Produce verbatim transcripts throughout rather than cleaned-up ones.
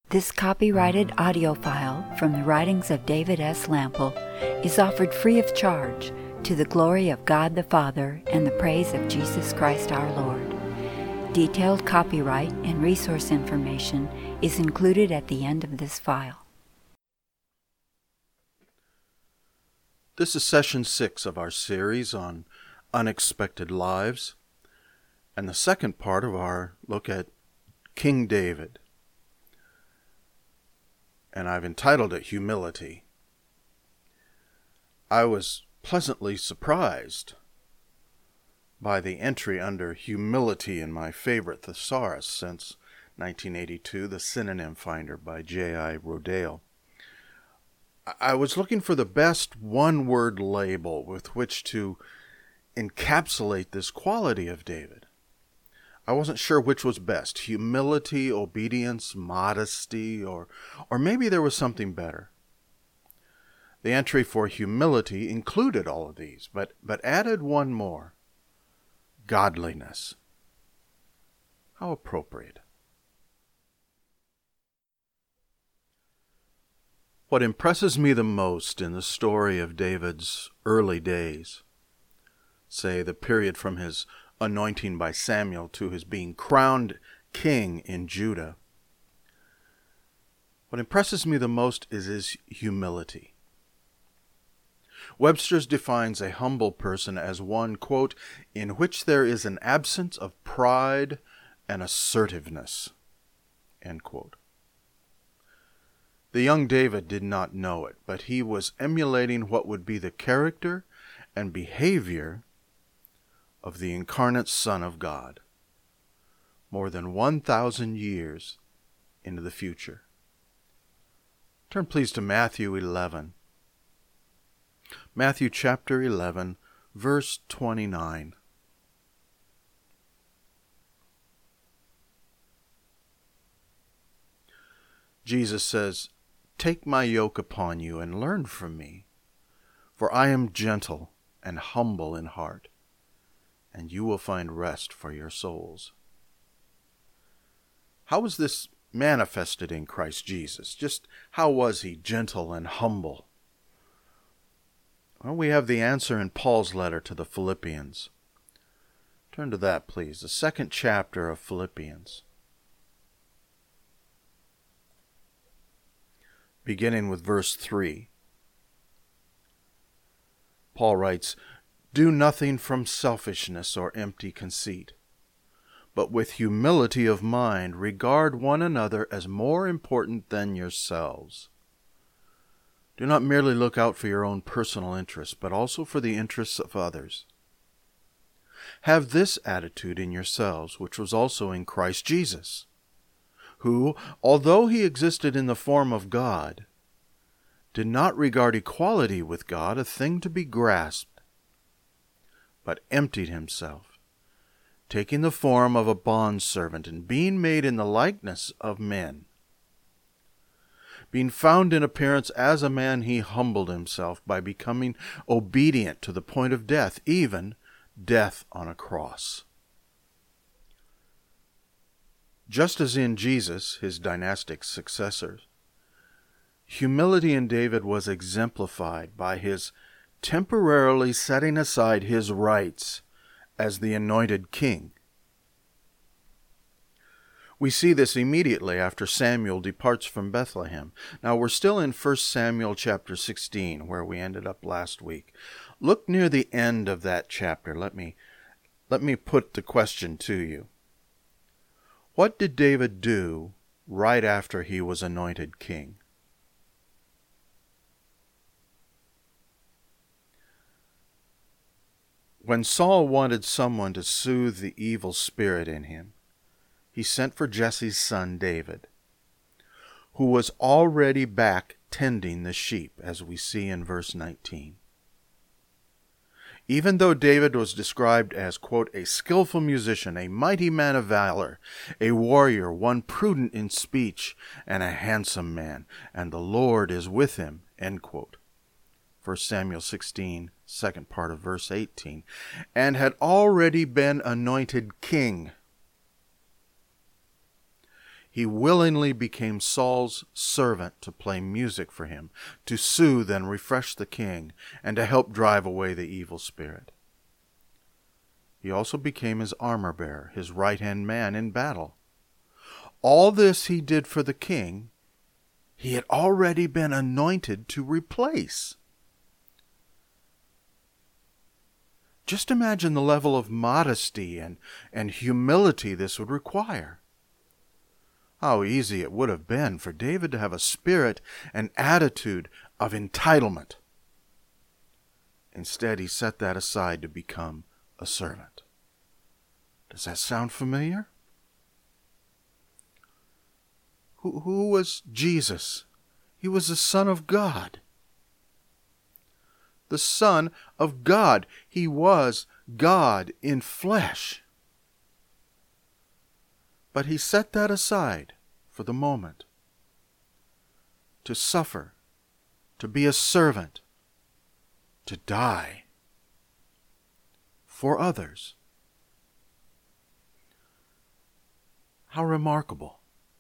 This copyrighted audio file from the writings of David S. Lample is offered free of charge to the glory of God the Father and the praise of Jesus Christ our Lord. Detailed copyright and resource information is included at the end of this file. This is session six of our series on unexpected lives, and the second part of our look at King David. And I've entitled it Humility. I was pleasantly surprised by the entry under humility in my favorite thesaurus since nineteen eighty-two, the Synonym Finder by J I Rodale. I was looking for the best one-word label with which to encapsulate this quality of David. I wasn't sure which was best, humility, obedience, modesty, or or maybe there was something better. The entry for humility included all of these, but, but added one more, godliness. How appropriate. What impresses me the most in the story of David's early days, say the period from his anointing by Samuel to his being crowned king in Judah, what impresses me the most is his humility. Webster's defines a humble person as one, quote, in which there is an absence of pride and assertiveness, end quote. The young David did not know it, but he was emulating what would be the character and behavior of the incarnate Son of God, more than one thousand years into the future. Turn please to Matthew eleven. Matthew chapter eleven, verse twenty-nine. Jesus says, "Take my yoke upon you and learn from me, for I am gentle and humble in heart, and you will find rest for your souls." How was this manifested in Christ Jesus? Just how was he gentle and humble? Well, we have the answer in Paul's letter to the Philippians. Turn to that, please, the second chapter of Philippians, beginning with verse three. Paul writes, "Do nothing from selfishness or empty conceit, but with humility of mind regard one another as more important than yourselves. Do not merely look out for your own personal interests, but also for the interests of others. Have this attitude in yourselves, which was also in Christ Jesus, who, although he existed in the form of God, did not regard equality with God a thing to be grasped, but emptied himself, taking the form of a bondservant and being made in the likeness of men. Being found in appearance as a man, he humbled himself by becoming obedient to the point of death, even death on a cross." Just as in Jesus, his dynastic successor, humility in David was exemplified by his temporarily setting aside his rights as the anointed king. We see this immediately after Samuel departs from Bethlehem. Now we're still in First Samuel chapter sixteen, where we ended up last week. Look near the end of that chapter. Let me, let me put the question to you. What did David do right after he was anointed king? When Saul wanted someone to soothe the evil spirit in him, he sent for Jesse's son David, who was already back tending the sheep, as we see in verse nineteen. Even though David was described as, quote, a skillful musician, a mighty man of valor, a warrior, one prudent in speech, and a handsome man, and the Lord is with him, end quote. First Samuel sixteen, second part of verse eighteen, and had already been anointed king. he willingly became Saul's servant to play music for him, to soothe and refresh the king, and to help drive away the evil spirit. He also became his armor-bearer, his right-hand man in battle. All this he did for the king he had already been anointed to replace. Just imagine the level of modesty and, and humility this would require. How easy it would have been for David to have a spirit and attitude of entitlement. Instead, he set that aside to become a servant. Does that sound familiar? Who, who was Jesus? He was the Son of God. The Son of God. He was God in flesh. But he set that aside for the moment to suffer, to be a servant, to die for others. How remarkable.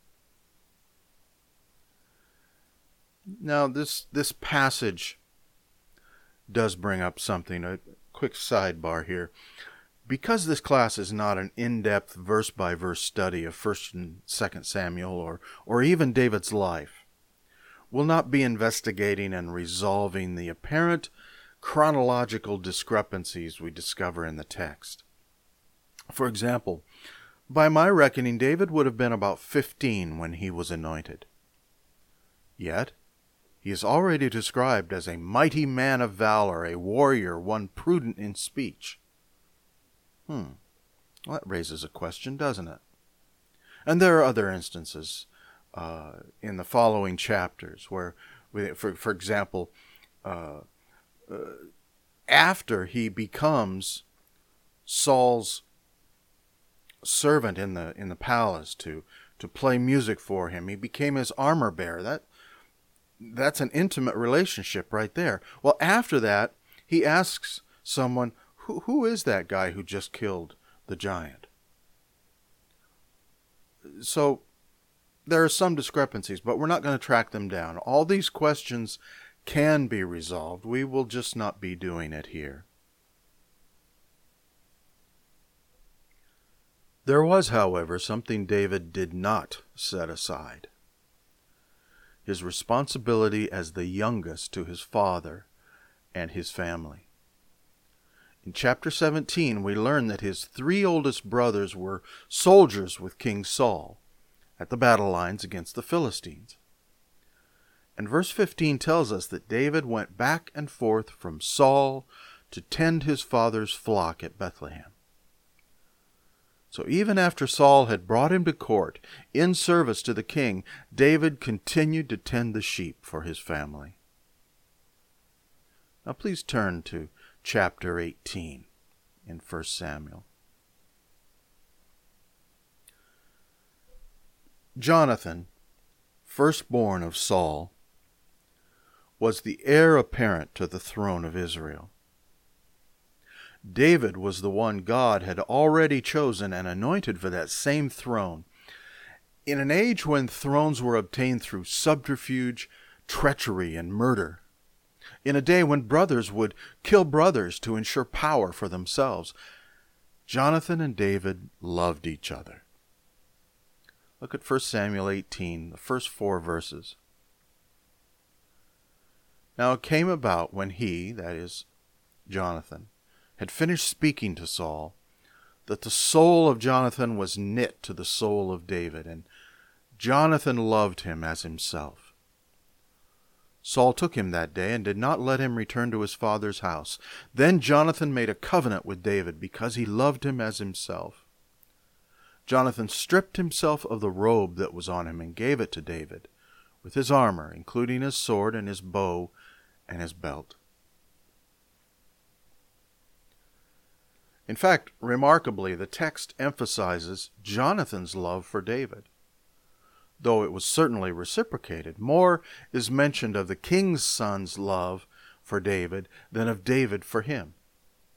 Now, this, this passage does bring up something, a quick sidebar here. Because this class is not an in-depth verse-by-verse study of First and Second Samuel or, or even David's life, we'll not be investigating and resolving the apparent chronological discrepancies we discover in the text. For example, by my reckoning, David would have been about fifteen when he was anointed. Yet, he is already described as a mighty man of valor, a warrior, one prudent in speech. Hmm. Well, that raises a question, doesn't it? And there are other instances uh, in the following chapters where, we, for, for example, uh, uh, after he becomes Saul's servant in the in the palace to to play music for him, he became his armor bearer. That that's an intimate relationship right there. Well, after that, he asks someone, who who is that guy who just killed the giant? So there are some discrepancies, but we're not going to track them down. All these questions can be resolved. We will just not be doing it here. There was, however, something David did not set aside. His responsibility as the youngest to his father and his family. In chapter seventeen, we learn that his three oldest brothers were soldiers with King Saul at the battle lines against the Philistines. And verse fifteen tells us that David went back and forth from Saul to tend his father's flock at Bethlehem. So even after Saul had brought him to court in service to the king, David continued to tend the sheep for his family. Now please turn to chapter eighteen in First Samuel. Jonathan, firstborn of Saul, was the heir apparent to the throne of Israel. David was the one God had already chosen and anointed for that same throne. In an age when thrones were obtained through subterfuge, treachery, and murder. In a day when brothers would kill brothers to ensure power for themselves. Jonathan and David loved each other. Look at First Samuel eighteen, the first four verses. Now it came about when he, that is, Jonathan, had finished speaking to Saul, that the soul of Jonathan was knit to the soul of David, and Jonathan loved him as himself. Saul took him that day and did not let him return to his father's house. Then Jonathan made a covenant with David because he loved him as himself. Jonathan stripped himself of the robe that was on him and gave it to David, with his armor, including his sword and his bow and his belt. In fact, remarkably, the text emphasizes Jonathan's love for David. Though it was certainly reciprocated, more is mentioned of the king's son's love for David than of David for him.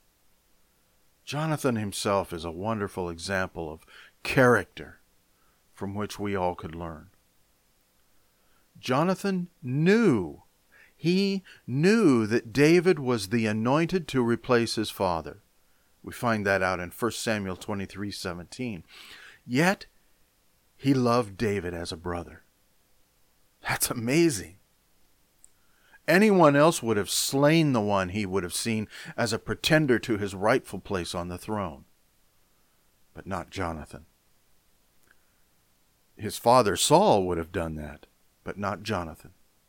Jonathan himself is a wonderful example of character, from which we all could learn. Jonathan knew. He knew that David was the anointed to replace his father. We find that out in First Samuel twenty-three seventeen. Yet, he loved David as a brother. That's amazing. Anyone else would have slain the one he would have seen as a pretender to his rightful place on the throne. But not Jonathan. His father Saul would have done that, but not Jonathan.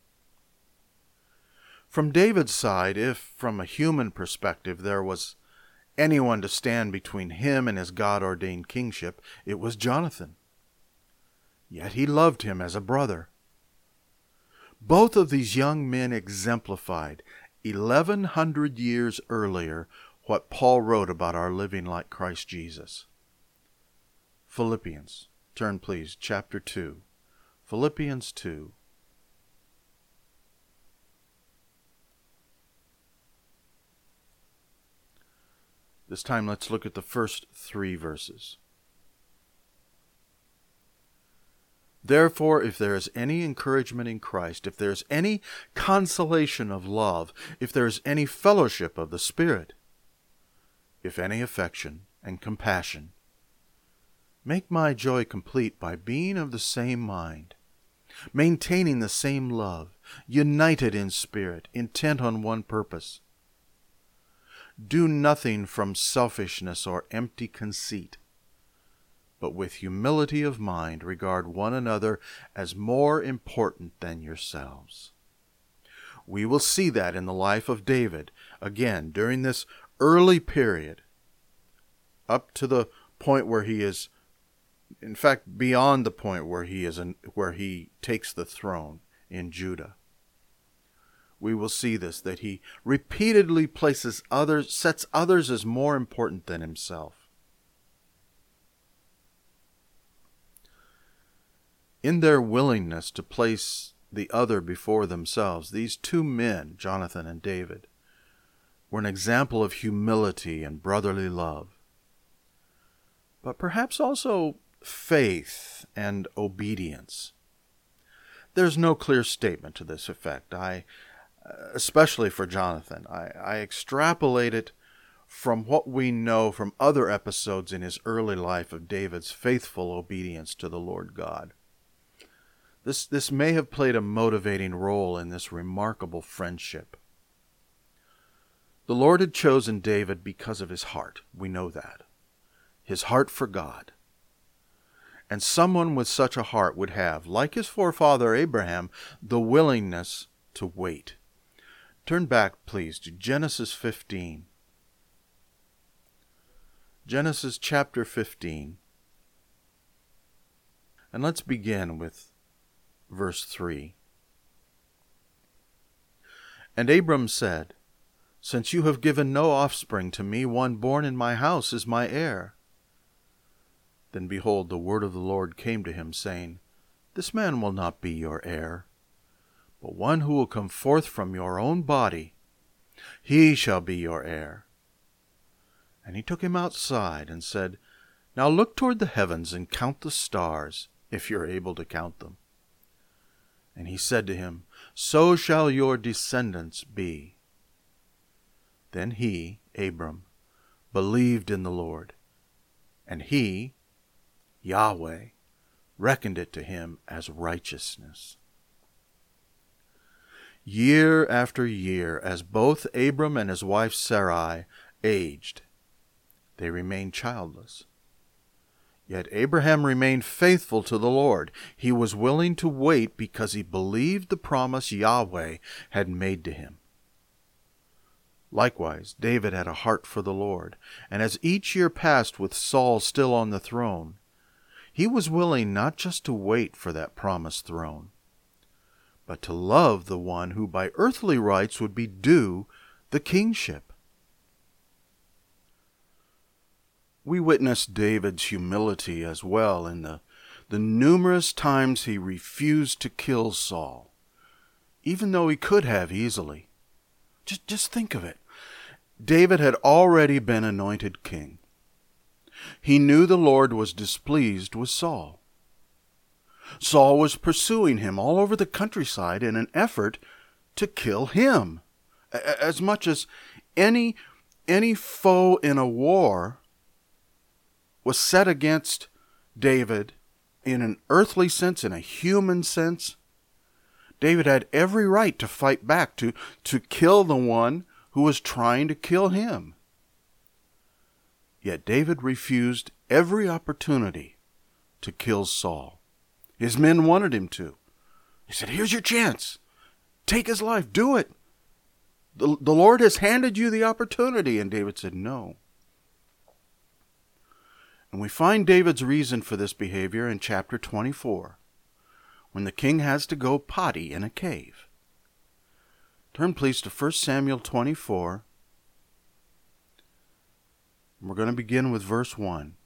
From David's side, if from a human perspective there was anyone to stand between him and his God-ordained kingship, it was Jonathan. Yet he loved him as a brother. Both of these young men exemplified, eleven hundred years earlier, what Paul wrote about our living like Christ Jesus. Philippians, turn please, chapter two. Philippians two. This time let's look at the first three verses. Therefore, if there is any encouragement in Christ, if there is any consolation of love, if there is any fellowship of the Spirit, if any affection and compassion, make my joy complete by being of the same mind, maintaining the same love, united in spirit, intent on one purpose. Do nothing from selfishness or empty conceit, but with humility of mind regard one another as more important than yourselves. We will see that in the life of David, again, during this early period, up to the point where he is, in fact, beyond the point where he is, in, where he takes the throne in Judah. We will see this, that he repeatedly places others, sets others as more important than himself. In their willingness to place the other before themselves, these two men, Jonathan and David, were an example of humility and brotherly love, but perhaps also faith and obedience. There's no clear statement to this effect. I especially for Jonathan. I, I extrapolate it from what we know from other episodes in his early life of David's faithful obedience to the Lord God. This, this may have played a motivating role in this remarkable friendship. The Lord had chosen David because of his heart. We know that. His heart for God. And someone with such a heart would have, like his forefather Abraham, the willingness to wait. Turn back, please, to Genesis fifteen. Genesis chapter fifteen. And let's begin with verse three. And Abram said, Since you have given no offspring to me, one born in my house is my heir. Then behold, the word of the Lord came to him, saying, This man will not be your heir, but one who will come forth from your own body, he shall be your heir. And he took him outside and said, Now look toward the heavens and count the stars, if you are able to count them. And he said to him, So shall your descendants be. Then he, Abram, believed in the Lord, and he, Yahweh, reckoned it to him as righteousness. Year after year, as both Abram and his wife Sarai aged, they remained childless. Yet Abraham remained faithful to the Lord. He was willing to wait because he believed the promise Yahweh had made to him. Likewise, David had a heart for the Lord, and as each year passed with Saul still on the throne, he was willing not just to wait for that promised throne, but to love the one who by earthly rights would be due the kingship. We witness David's humility as well in the, the numerous times he refused to kill Saul, even though he could have easily. Just, just think of it. David had already been anointed king. He knew the Lord was displeased with Saul. Saul was pursuing him all over the countryside in an effort to kill him. As much as any, any foe in a war was set against David in an earthly sense, in a human sense, David had every right to fight back, to, to kill the one who was trying to kill him. Yet David refused every opportunity to kill Saul. His men wanted him to. He said, here's your chance. Take his life. Do it. The, the Lord has handed you the opportunity. And David said, no. And we find David's reason for this behavior in chapter twenty-four, when the king has to go potty in a cave. Turn please to First Samuel twenty-four. We're going to begin with verse one.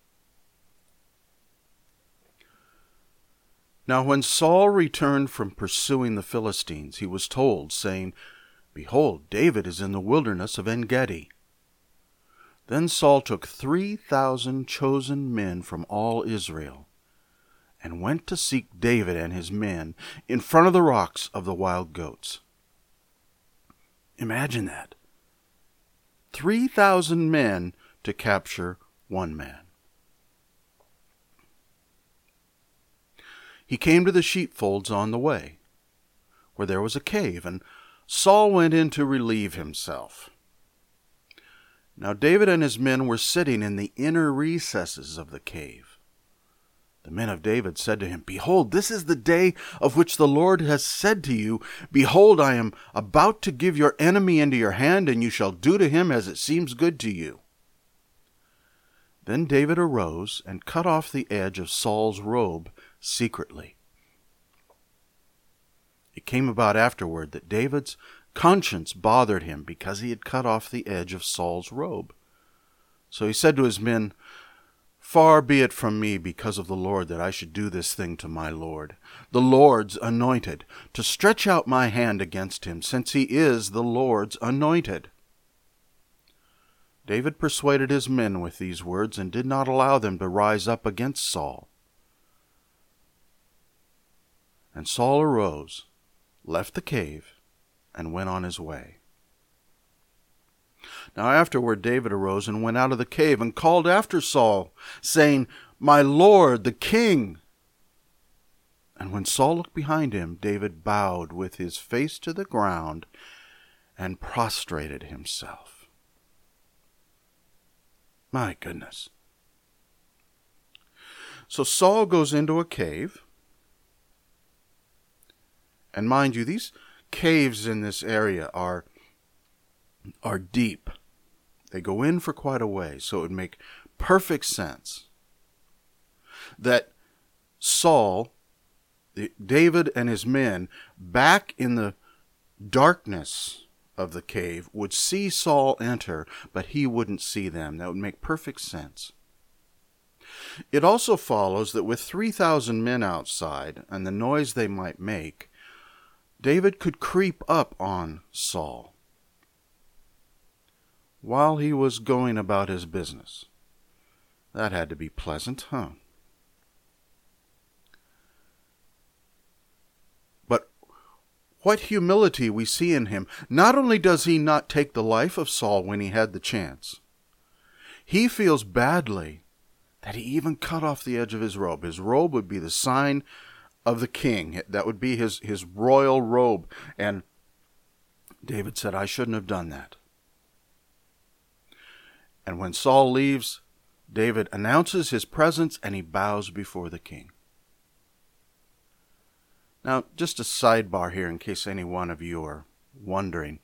Now when Saul returned from pursuing the Philistines, he was told, saying, Behold, David is in the wilderness of En-gedi. Then Saul took three thousand chosen men from all Israel, and went to seek David and his men in front of the rocks of the wild goats. Imagine that. Three thousand men to capture one man. He came to the sheepfolds on the way, where there was a cave, and Saul went in to relieve himself. Now David and his men were sitting in the inner recesses of the cave. The men of David said to him, Behold, this is the day of which the Lord has said to you, Behold, I am about to give your enemy into your hand, and you shall do to him as it seems good to you. Then David arose and cut off the edge of Saul's robe secretly. It came about afterward that David's conscience bothered him because he had cut off the edge of Saul's robe. So he said to his men, Far be it from me because of the Lord that I should do this thing to my Lord, the Lord's anointed, to stretch out my hand against him, since he is the Lord's anointed. David persuaded his men with these words and did not allow them to rise up against Saul. And Saul arose, left the cave, and went on his way. Now afterward David arose and went out of the cave and called after Saul, saying, My Lord, the king. And when Saul looked behind him, David bowed with his face to the ground and prostrated himself. My goodness. So Saul goes into a cave. And mind you, these caves in this area are, are deep. They go in for quite a way, so it would make perfect sense that Saul, David and his men, back in the darkness of the cave, would see Saul enter, but he wouldn't see them. That would make perfect sense. It also follows that with three thousand men outside, and the noise they might make, David could creep up on Saul while he was going about his business. That had to be pleasant, huh? But what humility we see in him. Not only does he not take the life of Saul when he had the chance, he feels badly that he even cut off the edge of his robe. His robe would be the sign of the king. That would be his, his royal robe. And David said, I shouldn't have done that. And when Saul leaves, David announces his presence and he bows before the king. Now, just a sidebar here in case any one of you are wondering.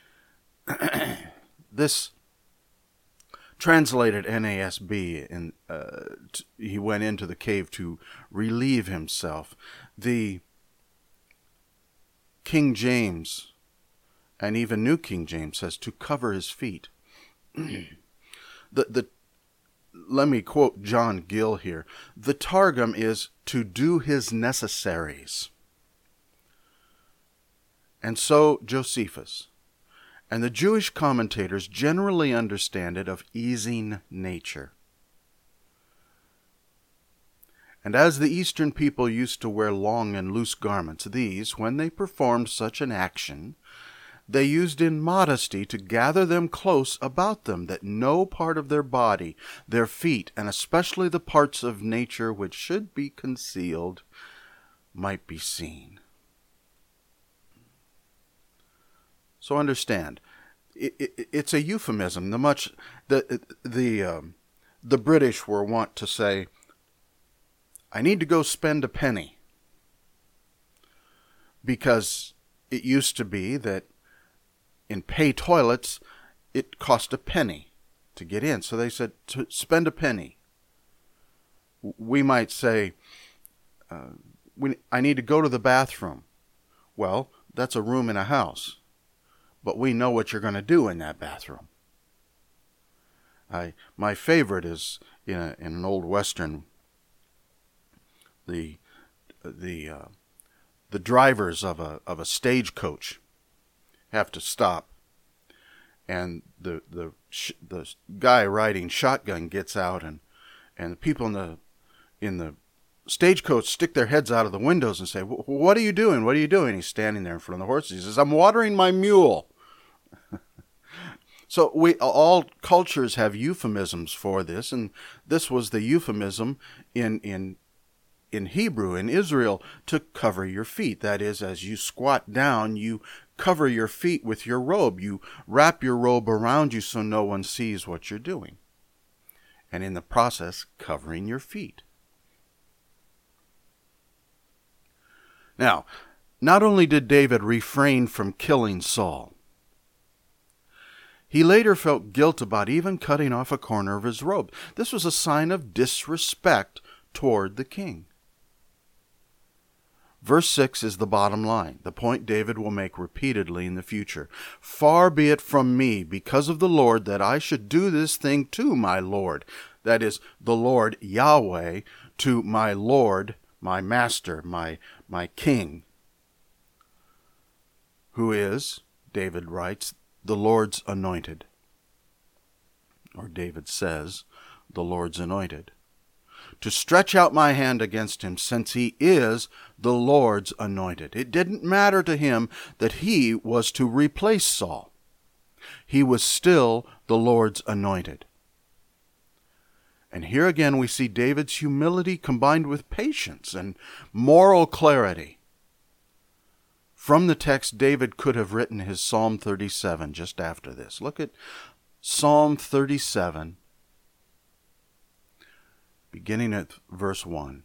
This translated N A S B, in, uh, t- he went into the cave to relieve himself. The King James, and even New King James, says to cover his feet. the the let me quote John Gill here. The Targum is to do his necessaries. And so Josephus. And the Jewish commentators generally understand it of easing nature. And as the Eastern people used to wear long and loose garments, these, when they performed such an action, they used in modesty to gather them close about them, that no part of their body, their feet, and especially the parts of nature which should be concealed, might be seen. So understand, it, it, it's a euphemism. The much the the um, the British were wont to say, "I need to go spend a penny," because it used to be that in pay toilets, it cost a penny to get in. So they said, to spend a penny. We might say, uh, we, I need to go to the bathroom. Well, that's a room in a house. But we know what you're going to do in that bathroom. I My favorite is in, a, in an old Western, the the uh, the drivers of a of a stagecoach have to stop, and the the sh- the guy riding shotgun gets out, and and the people in the in the stagecoach stick their heads out of the windows and say, "What are you doing? What are you doing?" He's standing there in front of the horses. He says, "I'm watering my mule." So we all cultures have euphemisms for this, and this was the euphemism in in in Hebrew, in Israel, to cover your feet. That is, as you squat down, you cover your feet with your robe. You wrap your robe around you so no one sees what you're doing. And in the process, covering your feet. Now, not only did David refrain from killing Saul, he later felt guilt about even cutting off a corner of his robe. This was a sign of disrespect toward the king. Verse six is the bottom line, the point David will make repeatedly in the future. Far be it from me, because of the Lord, that I should do this thing to my Lord. That is, the Lord Yahweh, to my Lord, my master, my, my king, who is, David writes, the Lord's anointed. Or David says, the Lord's anointed. To stretch out my hand against him, since he is the Lord's anointed. It didn't matter to him that he was to replace Saul. He was still the Lord's anointed. And here again we see David's humility combined with patience and moral clarity. From the text, David could have written his Psalm thirty-seven just after this. Look at Psalm thirty-seven, beginning at verse one.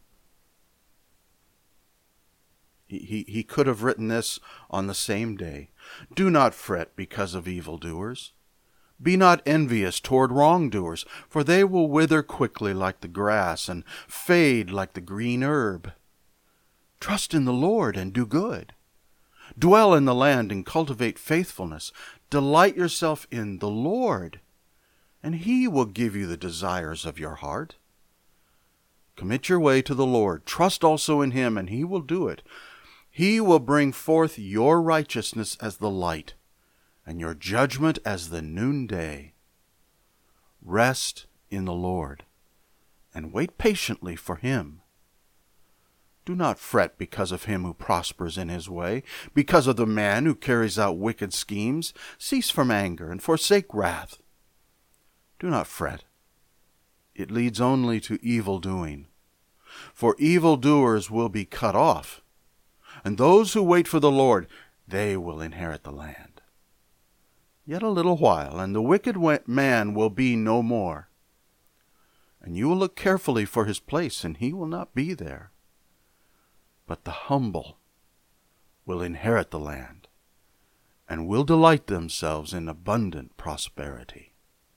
He, he, he could have written this on the same day. Do not fret because of evildoers. Be not envious toward wrongdoers, for they will wither quickly like the grass and fade like the green herb. Trust in the Lord and do good. Dwell in the land and cultivate faithfulness. Delight yourself in the Lord, and he will give you the desires of your heart. Commit your way to the Lord. Trust also in him, and he will do it. He will bring forth your righteousness as the light, and your judgment as the noonday. Rest in the Lord, and wait patiently for him. Do not fret because of him who prospers in his way, because of the man who carries out wicked schemes. Cease from anger and forsake wrath. Do not fret. It leads only to evil doing. For evildoers will be cut off, and those who wait for the Lord, they will inherit the land. Yet a little while, and the wicked man will be no more. And you will look carefully for his place, and he will not be there. But the humble will inherit the land, and will delight themselves in abundant prosperity.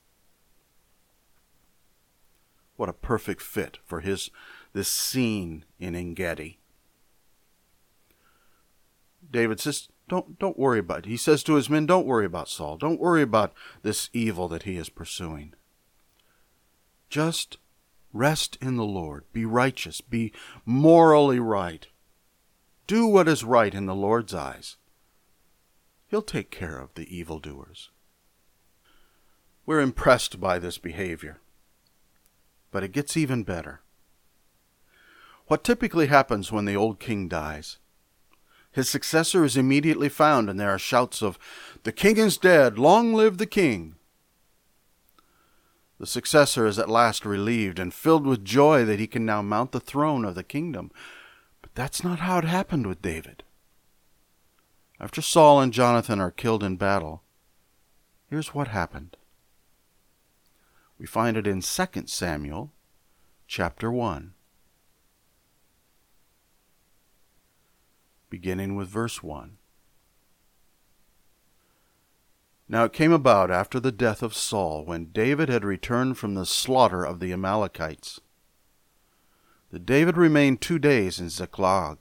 What a perfect fit for his this scene in En-Gedi. David says, don't, don't worry about it. He says to his men, don't worry about Saul. Don't worry about this evil that he is pursuing. Just rest in the Lord. Be righteous. Be morally right. Do what is right in the Lord's eyes. He'll take care of the evildoers. We're impressed by this behavior. But it gets even better. What typically happens when the old king dies? His successor is immediately found, and there are shouts of, "The king is dead! Long live the king!" The successor is at last relieved and filled with joy that he can now mount the throne of the kingdom. But that's not how it happened with David. After Saul and Jonathan are killed in battle, here's what happened. We find it in Second Samuel chapter one, beginning with verse one. Now it came about after the death of Saul, when David had returned from the slaughter of the Amalekites, that David remained two days in Ziklag.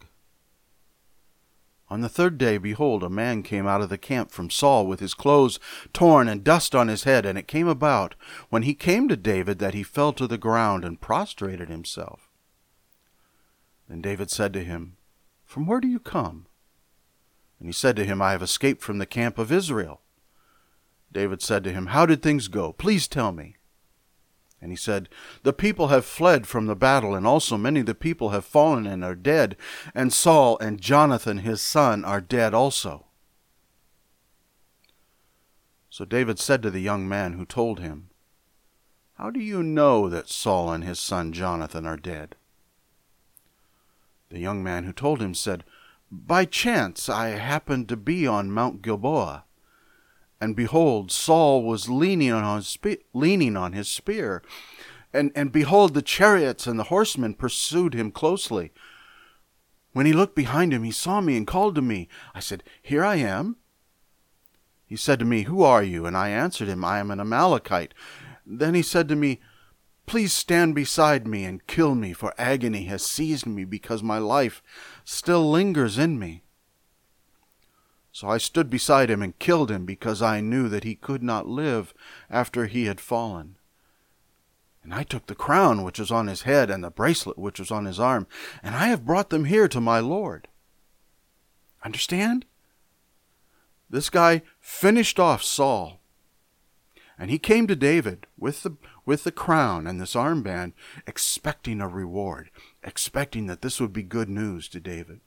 On the third day, behold, a man came out of the camp from Saul with his clothes torn and dust on his head. And it came about, when he came to David, that he fell to the ground and prostrated himself. Then David said to him, "From where do you come?" And he said to him, "I have escaped from the camp of Israel." David said to him, "How did things go? Please tell me." And he said, "The people have fled from the battle, and also many of the people have fallen and are dead, and Saul and Jonathan his son are dead also." So David said to the young man who told him, "How do you know that Saul and his son Jonathan are dead?" The young man who told him said, "By chance I happened to be on Mount Gilboa, and behold, Saul was leaning on his, spe- leaning on his spear, and, and behold, the chariots and the horsemen pursued him closely. When he looked behind him, he saw me and called to me. I said, 'Here I am.' He said to me, 'Who are you?' And I answered him, 'I am an Amalekite.' Then he said to me, 'Please stand beside me and kill me, for agony has seized me, because my life still lingers in me.' So I stood beside him and killed him, because I knew that he could not live after he had fallen. And I took the crown which was on his head and the bracelet which was on his arm, and I have brought them here to my Lord." Understand? This guy finished off Saul. And he came to David with the, with the crown and this armband, expecting a reward, expecting that this would be good news to David.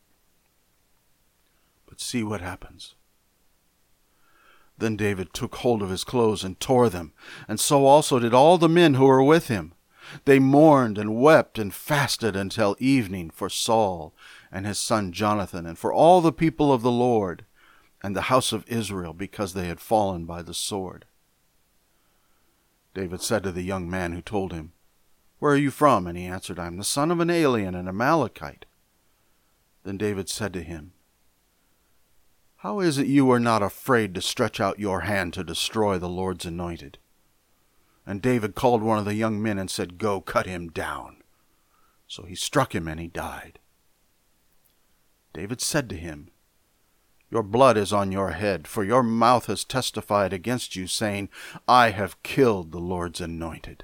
But see what happens. Then David took hold of his clothes and tore them, and so also did all the men who were with him. They mourned and wept and fasted until evening for Saul and his son Jonathan, and for all the people of the Lord and the house of Israel, because they had fallen by the sword. David said to the young man who told him, "Where are you from?" And he answered, "I am the son of an alien, an Amalekite." Then David said to him, "How is it you are not afraid to stretch out your hand to destroy the Lord's anointed?" And David called one of the young men and said, "Go, cut him down." So he struck him, and he died. David said to him, "Your blood is on your head, for your mouth has testified against you, saying, 'I have killed the Lord's anointed.'"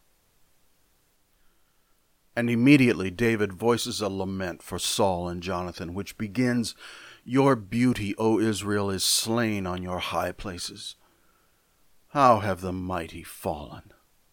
And immediately David voices a lament for Saul and Jonathan, which begins, "Your beauty, O Israel, is slain on your high places. How have the mighty fallen?"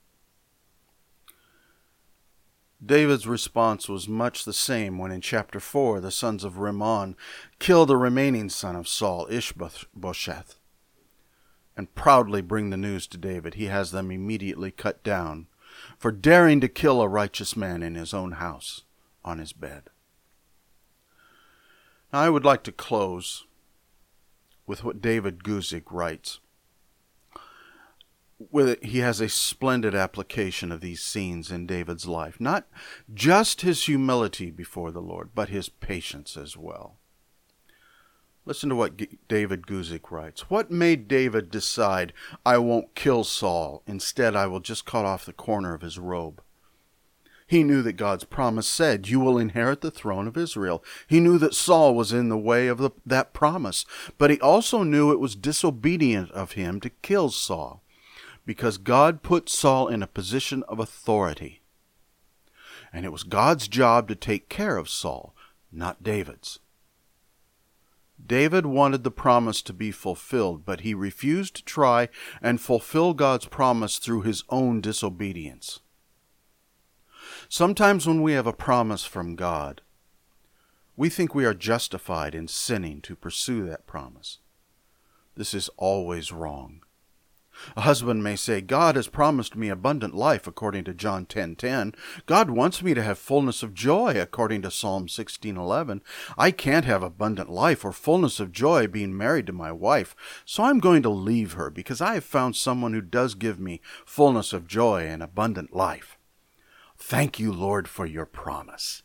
David's response was much the same when in chapter four the sons of Rimmon kill the remaining son of Saul, Ishbosheth, and proudly bring the news to David. He has them immediately cut down for daring to kill a righteous man in his own house on his bed. Now, I would like to close with what David Guzik writes. With it, he has a splendid application of these scenes in David's life. Not just his humility before the Lord, but his patience as well. Listen to what G- David Guzik writes. "What made David decide, 'I won't kill Saul. Instead, I will just cut off the corner of his robe'? He knew that God's promise said, 'You will inherit the throne of Israel.' He knew that Saul was in the way of the, that promise, but he also knew it was disobedient of him to kill Saul, because God put Saul in a position of authority. And it was God's job to take care of Saul, not David's. David wanted the promise to be fulfilled, but he refused to try and fulfill God's promise through his own disobedience. Sometimes when we have a promise from God, we think we are justified in sinning to pursue that promise. This is always wrong. A husband may say, God has promised me abundant life according to John ten ten. God wants me to have fullness of joy according to Psalm sixteen eleven. I can't have abundant life or fullness of joy being married to my wife, so I'm going to leave her because I have found someone who does give me fullness of joy and abundant life. Thank you, Lord, for your promise.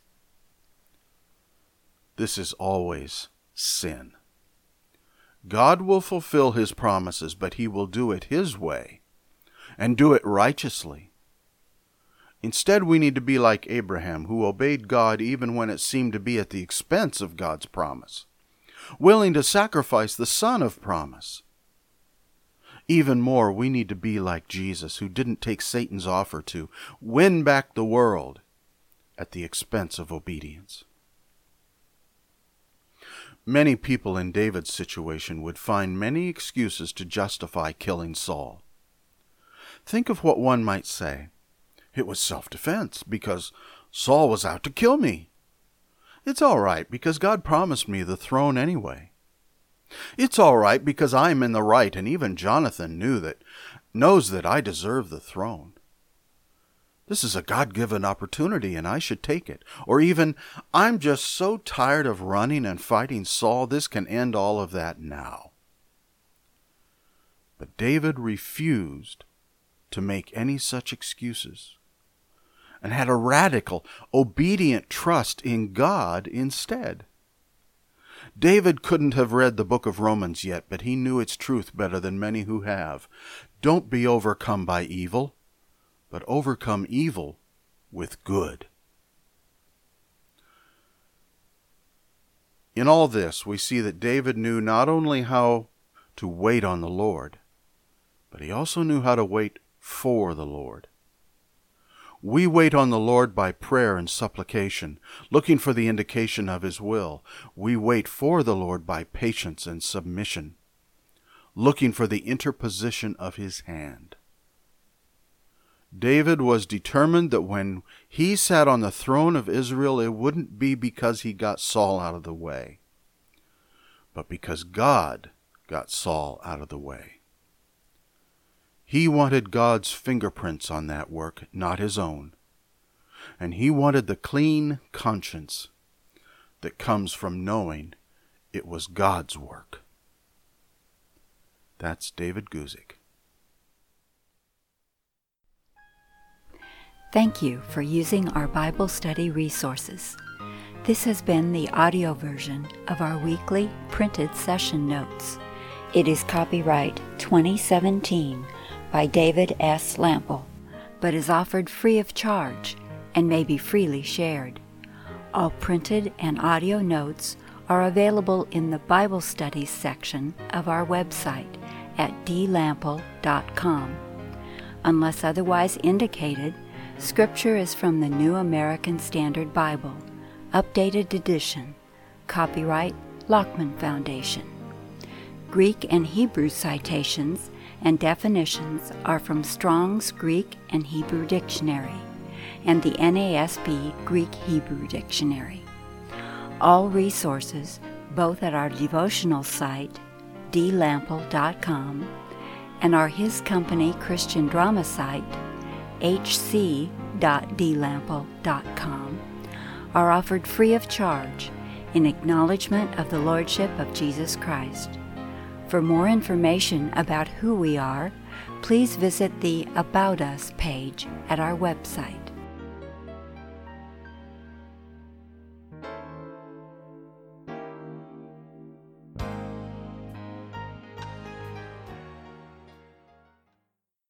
This is always sin. God will fulfill his promises, but he will do it his way and do it righteously. Instead, we need to be like Abraham, who obeyed God even when it seemed to be at the expense of God's promise, willing to sacrifice the son of promise. Even more, we need to be like Jesus, who didn't take Satan's offer to win back the world at the expense of obedience. Many people in David's situation would find many excuses to justify killing Saul. Think of what one might say. It was self-defense because Saul was out to kill me. It's all right because God promised me the throne anyway. It's all right because I'm in the right, and even Jonathan knew that, knows that I deserve the throne. This is a God-given opportunity, and I should take it. Or even, I'm just so tired of running and fighting Saul, this can end all of that now. But David refused to make any such excuses, and had a radical, obedient trust in God instead. David couldn't have read the book of Romans yet, but he knew its truth better than many who have. Don't be overcome by evil, but overcome evil with good. In all this, we see that David knew not only how to wait on the Lord, but he also knew how to wait for the Lord. We wait on the Lord by prayer and supplication, looking for the indication of his will. We wait for the Lord by patience and submission, looking for the interposition of his hand. David was determined that when he sat on the throne of Israel, it wouldn't be because he got Saul out of the way, but because God got Saul out of the way. He wanted God's fingerprints on that work, not his own. And he wanted the clean conscience that comes from knowing it was God's work. That's David Guzik. Thank you for using our Bible study resources. This has been the audio version of our weekly printed session notes. It is copyright twenty seventeen by David S. Lample, but is offered free of charge and may be freely shared. All printed and audio notes are available in the Bible Studies section of our website at d lample dot com. Unless otherwise indicated, Scripture is from the New American Standard Bible, Updated Edition, copyright Lockman Foundation. Greek and Hebrew citations and definitions are from Strong's Greek and Hebrew Dictionary and the N A S B Greek-Hebrew Dictionary. All resources, both at our devotional site, d lample dot com, and our His Company Christian drama site, h c dot d lample dot com, are offered free of charge in acknowledgement of the Lordship of Jesus Christ. For more information about who we are, please visit the About Us page at our website.